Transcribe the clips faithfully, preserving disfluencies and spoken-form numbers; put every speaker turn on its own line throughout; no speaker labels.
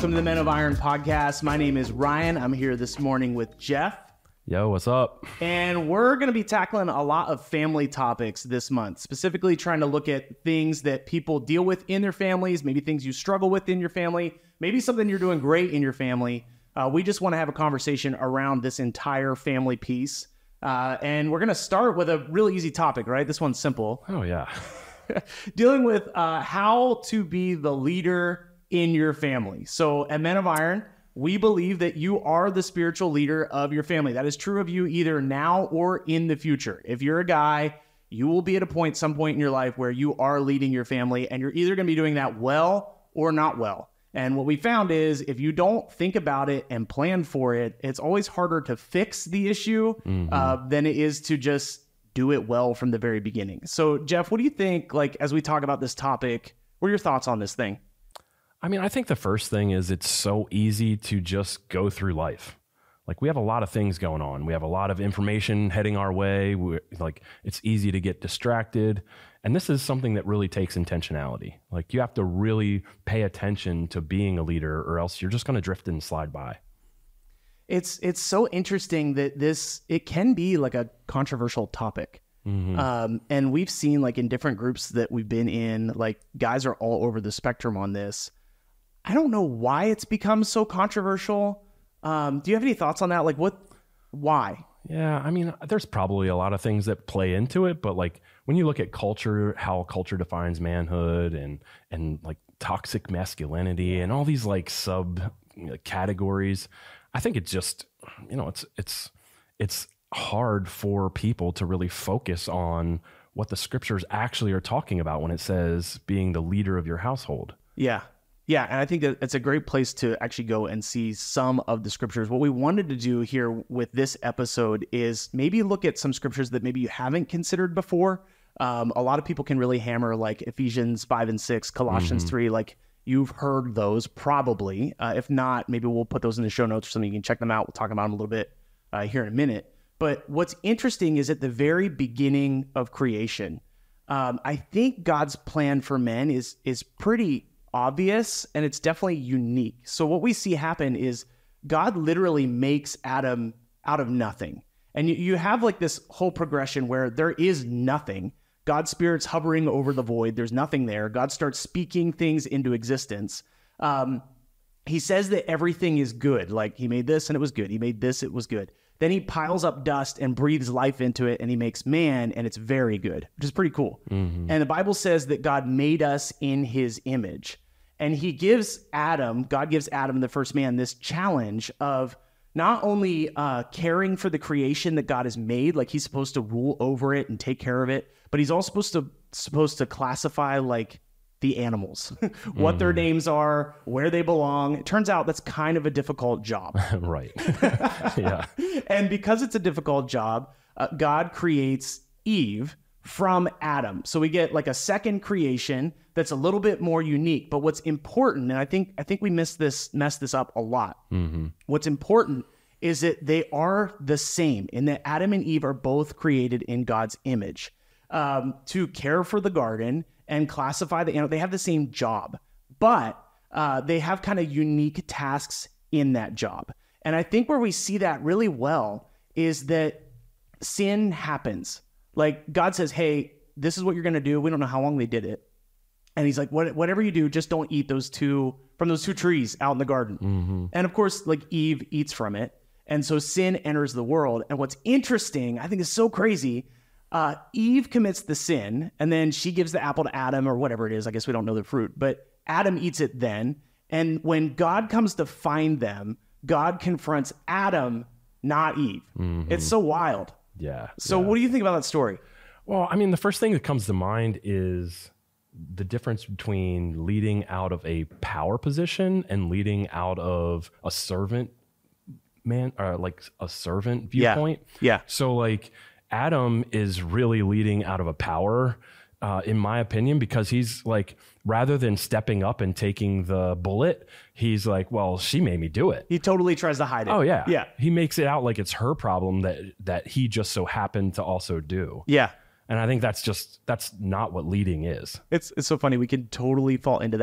Welcome to the Men of Iron podcast. My name is Ryan. I'm here this morning with Jeff.
Yo, what's up?
And we're going to be tackling a lot of family topics this month, specifically trying to look at things that people deal with in their families, maybe things you struggle with in your family, maybe something you're doing great in your family. Uh, we just want to have a conversation around this entire family piece. Uh, and we're going to start with a really easy topic, right? This one's simple.
Oh, yeah.
Dealing with uh, how to be the leader in your family. So at Men of Iron, we believe that you are the spiritual leader of your family. That is true of you either now or in the future. If you're a guy, you will be at a point, some point in your life where you are leading your family, and you're either going to be doing that well or not well. And what we found is if you don't think about it and plan for it, it's always harder to fix the issue mm-hmm. uh, than it is to just do it well from the very beginning. So Jeff, what do you think, like, as we talk about this topic, what are your thoughts on this thing?
I mean, I think the first thing is it's so easy to just go through life. Like, we have a lot of things going on. We have a lot of information heading our way. We're, like, it's easy to get distracted. And this is something that really takes intentionality. Like, you have to really pay attention to being a leader, or else you're just going to drift and slide by.
It's it's so interesting that this, it can be like a controversial topic. Mm-hmm. Um, and we've seen, like, in different groups that we've been in, like, guys are all over the spectrum on this. I don't know why it's become so controversial. Um, do you have any thoughts on that? Like, what, why?
Yeah, I mean, there's probably a lot of things that play into it, but like when you look at culture, how culture defines manhood and, and like toxic masculinity and all these like sub you know, categories, I think it's just, you know, it's, it's, it's hard for people to really focus on what the scriptures actually are talking about when it says being the leader of your household.
Yeah. Yeah, and I think that it's a great place to actually go and see some of the scriptures. What we wanted to do here with this episode is maybe look at some scriptures that maybe you haven't considered before. Um, a lot of people can really hammer like Ephesians five and six, Colossians mm-hmm. three, like you've heard those probably. Uh, if not, maybe we'll put those in the show notes or something. You can check them out. We'll talk about them a little bit uh, here in a minute. But what's interesting is at the very beginning of creation, um, I think God's plan for men is is pretty obvious, and it's definitely unique. So what we see happen is God literally makes Adam out of nothing. And you, you have like this whole progression where there is nothing. God's spirit's hovering over the void. There's nothing there. God starts speaking things into existence. Um, he says that everything is good. Like, he made this and it was good. He made this, it was good. Then he piles up dust and breathes life into it, and he makes man, and it's very good, which is pretty cool. Mm-hmm. And the Bible says that God made us in his image. And he gives Adam, God gives Adam, the first man, this challenge of not only uh, caring for the creation that God has made, like he's supposed to rule over it and take care of it, but he's also supposed to supposed to classify like the animals, what mm. their names are, where they belong. It turns out that's kind of a difficult job.
Right. Yeah.
And because it's a difficult job, uh, God creates Eve from Adam. So we get like a second creation that's a little bit more unique. But what's important, and I think I think we miss this, mess this up a lot. Mm-hmm. What's important is that they are the same, in that Adam and Eve are both created in God's image um, to care for the garden and classify the animal. They have the same job, but uh, they have kind of unique tasks in that job. And I think where we see that really well is that sin happens. Like, God says, hey, this is what you're going to do. We don't know how long they did it. And he's like, what, whatever you do, just don't eat those two from those two trees out in the garden. Mm-hmm. And of course, like, Eve eats from it. And so sin enters the world. And what's interesting, I think is so crazy, uh, Eve commits the sin, and then she gives the apple to Adam, or whatever it is. I guess we don't know the fruit, but Adam eats it then. And when God comes to find them, God confronts Adam, not Eve. Mm-hmm. It's so wild.
Yeah.
So
yeah.
What do you think about that story?
Well, I mean, the first thing that comes to mind is the difference between leading out of a power position and leading out of a servant man, or like a servant viewpoint.
Yeah. yeah.
So like Adam is really leading out of a power, uh, in my opinion, because he's like, rather than stepping up and taking the bullet, he's like, well, she made me do it.
He totally tries to hide it.
Oh yeah.
Yeah.
He makes it out like it's her problem that, that he just so happened to also do.
Yeah.
And I think that's just, that's not what leading is.
It's it's so funny. We can totally fall into that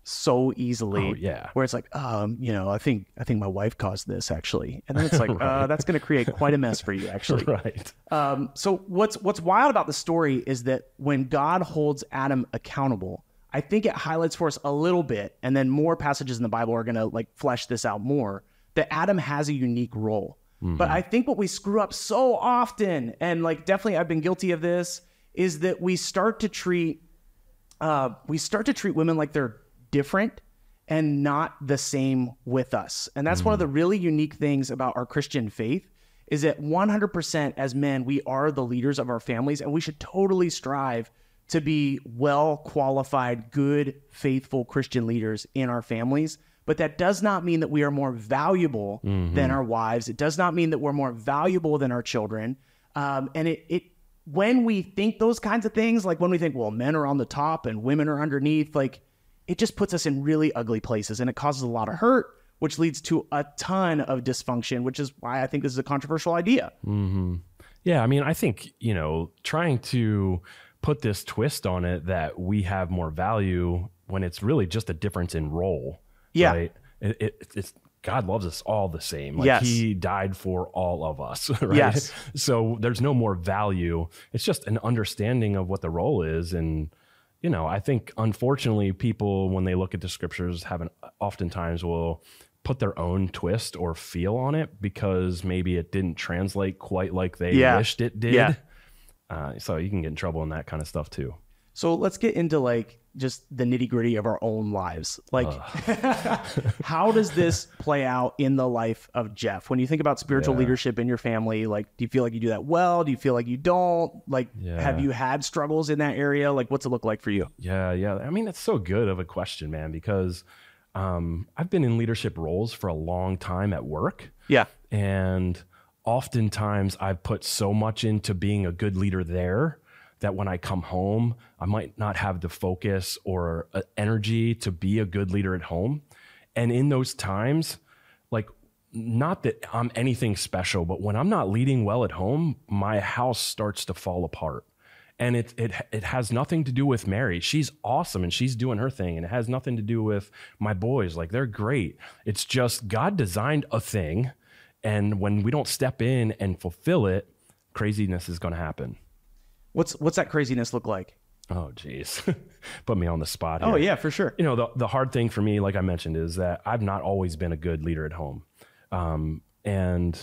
so easily.
Oh, yeah.
Where it's like, um, you know, I think I think my wife caused this actually, and then it's like, right. uh, that's going to create quite a mess for you actually.
Right.
Um, so what's what's wild about the story is that when God holds Adam accountable, I think it highlights for us a little bit, and then more passages in the Bible are going to like flesh this out more, that Adam has a unique role. Mm-hmm. But I think what we screw up so often, and like definitely I've been guilty of this, is that we start to treat uh, we start to treat women like they're different and not the same with us. And that's mm-hmm. one of the really unique things about our Christian faith, is that one hundred percent as men, we are the leaders of our families, and we should totally strive to be well-qualified, good, faithful Christian leaders in our families. But that does not mean that we are more valuable mm-hmm. than our wives. It does not mean that we're more valuable than our children. Um, and it, it, when we think those kinds of things, like when we think, well, men are on the top and women are underneath, like it just puts us in really ugly places, and it causes a lot of hurt, which leads to a ton of dysfunction, which is why I think this is a controversial idea.
Mm-hmm. Yeah. I mean, I think, you know, trying to put this twist on it that we have more value when it's really just a difference in role.
Yeah.
Right? It, it, it's God loves us all the same. Like
yes.
he died for all of us. Right.
Yes.
So there's no more value. It's just an understanding of what the role is. And, you know, I think unfortunately people, when they look at the scriptures, haven't oftentimes will put their own twist or feel on it because maybe it didn't translate quite like they
yeah.
wished it did.
Yeah.
Uh, so you can get in trouble in that kind of stuff too.
So let's get into like just the nitty gritty of our own lives. Like uh. how does this play out in the life of Jeff? When you think about spiritual yeah. leadership in your family, like, do you feel like you do that well? Do you feel like you don't? Like, yeah. have you had struggles in that area? Like, what's it look like for you?
Yeah. Yeah. I mean, it's so good of a question, man, because um, I've been in leadership roles for a long time at work.
Yeah.
And oftentimes I've put so much into being a good leader there that when I come home, I might not have the focus or uh, energy to be a good leader at home. And in those times, like, not that I'm anything special, but when I'm not leading well at home, my house starts to fall apart. And it it it has nothing to do with Mary. She's awesome and she's doing her thing. And it has nothing to do with my boys. Like, they're great. It's just God designed a thing. And when we don't step in and fulfill it, craziness is going to happen.
What's what's that craziness look like?
Oh, geez. Put me on the spot here.
Oh, yeah, for sure.
You know, the, the hard thing for me, like I mentioned, is that I've not always been a good leader at home. Um, and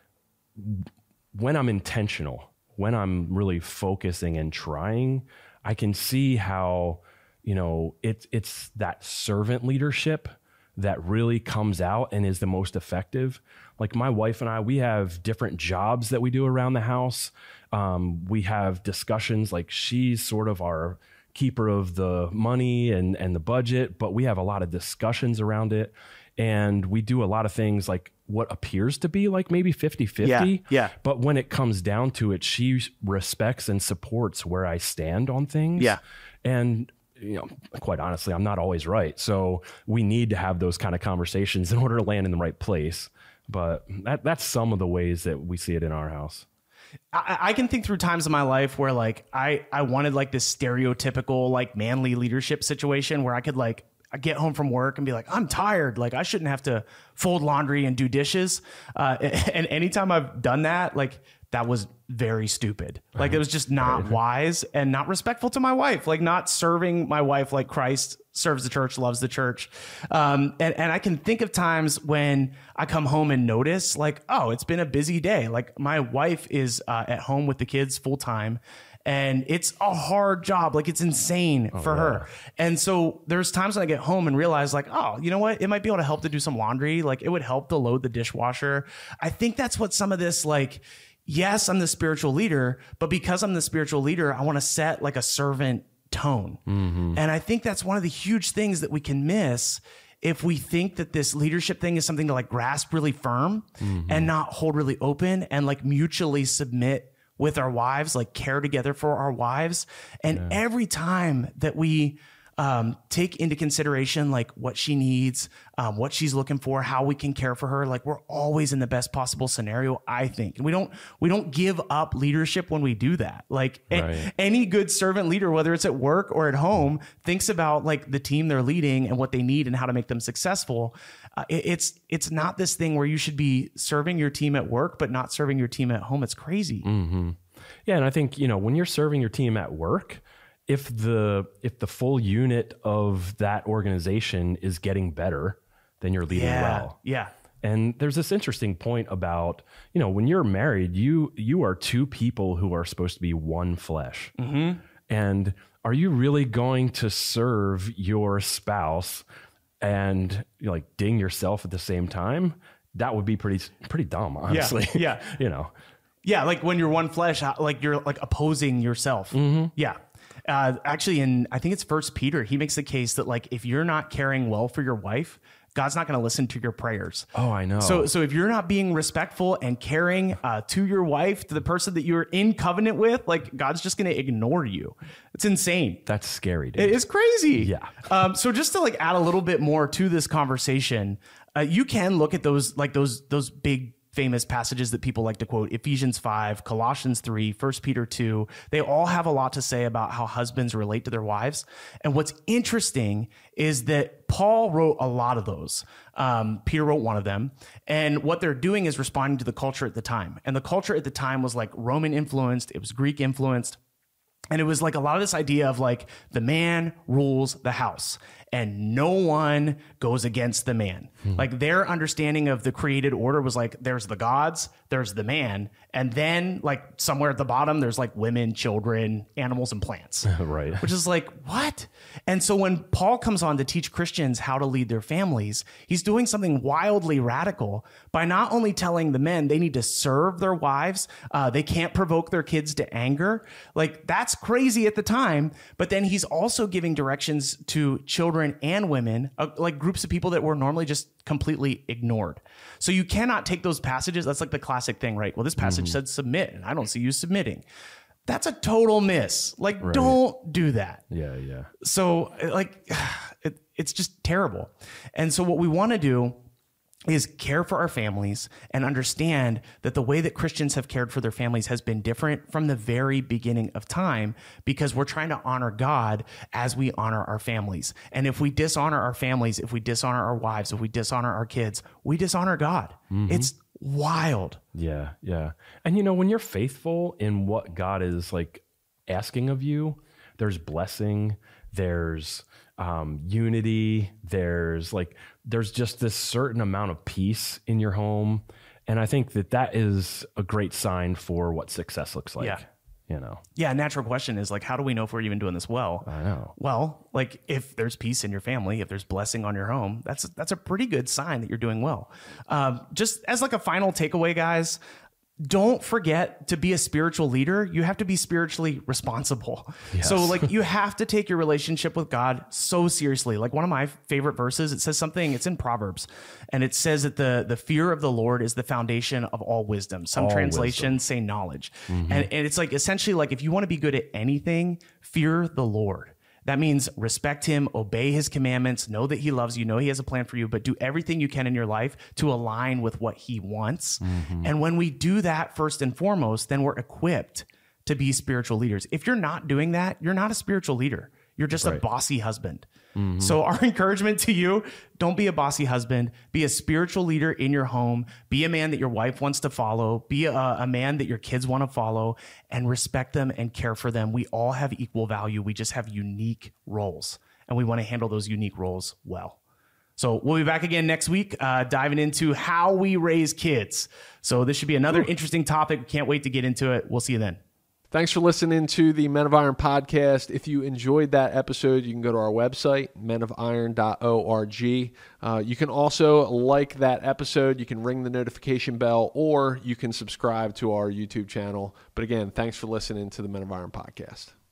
when I'm intentional, when I'm really focusing and trying, I can see how, you know, it's it's that servant leadership that really comes out and is the most effective. Like my wife and I, we have different jobs that we do around the house. Um, we have discussions, like she's sort of our keeper of the money and, and the budget, but we have a lot of discussions around it. And we do a lot of things like what appears to be like maybe fifty-fifty.
Yeah, yeah.
But when it comes down to it, she respects and supports where I stand on things.
Yeah.
And you know, quite honestly, I'm not always right. So we need to have those kind of conversations in order to land in the right place. But that that's some of the ways that we see it in our house.
I, I can think through times in my life where like I, I wanted like this stereotypical like manly leadership situation where I could like I get home from work and be like, I'm tired. Like I shouldn't have to fold laundry and do dishes. Uh, and anytime I've done that, like that was very stupid. Like it was just not wise and not respectful to my wife, like not serving my wife like Christ serves the church, loves the church. Um, and, and I can think of times when I come home and notice like, oh, it's been a busy day. Like my wife is uh, at home with the kids full time. And it's a hard job. Like it's insane oh, for yeah. her. And so there's times when I get home and realize like, oh, you know what? It might be able to help to do some laundry. Like it would help to load the dishwasher. I think that's what some of this like, yes, I'm the spiritual leader, but because I'm the spiritual leader, I want to set like a servant tone. Mm-hmm. And I think that's one of the huge things that we can miss if we think that this leadership thing is something to like grasp really firm mm-hmm. and not hold really open and like mutually submit with our wives, like care together for our wives. And yeah. every time that we um, take into consideration like what she needs, um, what she's looking for, how we can care for her. Like we're always in the best possible scenario, I think. And we don't, we don't give up leadership when we do that. Like right. a, any good servant leader, whether it's at work or at home, thinks about like the team they're leading and what they need and how to make them successful. Uh, it, it's, it's not this thing where you should be serving your team at work, but not serving your team at home. It's crazy.
Mm-hmm. Yeah. And I think, you know, when you're serving your team at work, if the, if the full unit of that organization is getting better, then you're leading
yeah.
well.
Yeah.
And there's this interesting point about, you know, when you're married, you, you are two people who are supposed to be one flesh.
Mm-hmm.
And are you really going to serve your spouse and you know, like ding yourself at the same time? That would be pretty, pretty dumb, honestly.
Yeah. yeah.
you know?
Yeah. Like when you're one flesh, like you're like opposing yourself.
Mm-hmm.
Yeah. Uh, actually, in, I think it's First Peter, he makes the case that like, if you're not caring well for your wife, God's not going to listen to your prayers.
Oh, I know.
So, so if you're not being respectful and caring uh, to your wife, to the person that you're in covenant with, like God's just going to ignore you. It's insane.
That's scary, dude.
It is crazy.
Yeah.
Um, so just to like add a little bit more to this conversation, uh, you can look at those, like those, those big famous passages that people like to quote, Ephesians five, Colossians three, First Peter two. They all have a lot to say about how husbands relate to their wives. And what's interesting is that Paul wrote a lot of those. Um, Peter wrote one of them. And what they're doing is responding to the culture at the time. And the culture at the time was like Roman influenced. It was Greek influenced. And it was like a lot of this idea of like the man rules the house and no one goes against the man. Hmm. Like their understanding of the created order was like, there's the gods, there's the man. And then like somewhere at the bottom, there's like women, children, animals, and plants.
Right.
Which is like, what? And so when Paul comes on to teach Christians how to lead their families, he's doing something wildly radical by not only telling the men they need to serve their wives, uh, they can't provoke their kids to anger. Like that's crazy at the time. But then he's also giving directions to children and women, uh, like groups of people that were normally just completely ignored. So you cannot take those passages. That's like the classic thing, right? Well, this passage mm-hmm. said submit, and I don't see you submitting. That's a total miss. Like, right. Don't do that.
Yeah, yeah.
So like, it, it's just terrible. And so what we want to do is care for our families and understand that the way that Christians have cared for their families has been different from the very beginning of time, because we're trying to honor God as we honor our families. And if we dishonor our families, if we dishonor our wives, if we dishonor our kids, we dishonor God. Mm-hmm. It's wild.
Yeah, yeah. And you know, when you're faithful in what God is like asking of you, there's blessing, there's um, unity, there's like, there's just this certain amount of peace in your home. And I think that that is a great sign for what success looks like.
Yeah.
You know?
Yeah. Natural question is like, how do we know if we're even doing this well?
I know.
Well, like if there's peace in your family, if there's blessing on your home, that's, that's a pretty good sign that you're doing well. Um, just as like a final takeaway, guys, don't forget to be a spiritual leader. You have to be spiritually responsible. Yes. So like you have to take your relationship with God so seriously. Like one of my favorite verses, it says something, it's in Proverbs, and it says that the, the fear of the Lord is the foundation of all wisdom. Some all translations wisdom. say knowledge. Mm-hmm. And, and it's like essentially like if you want to be good at anything, fear the Lord. That means respect him, obey his commandments, know that he loves you, know he has a plan for you, but do everything you can in your life to align with what he wants. Mm-hmm. And when we do that first and foremost, then we're equipped to be spiritual leaders. If you're not doing that, you're not a spiritual leader. You're just right. a bossy husband. Mm-hmm. So our encouragement to you, don't be a bossy husband, be a spiritual leader in your home, be a man that your wife wants to follow, be a, a man that your kids want to follow, and respect them and care for them. We all have equal value. We just have unique roles, and we want to handle those unique roles well. So we'll be back again next week, uh, diving into how we raise kids. So this should be another Ooh. interesting topic. Can't wait to get into it. We'll see you then.
Thanks for listening to the Men of Iron podcast. If you enjoyed that episode, you can go to our website, men of iron dot org. Uh, you can also like that episode. You can ring the notification bell, or you can subscribe to our YouTube channel. But again, thanks for listening to the Men of Iron podcast.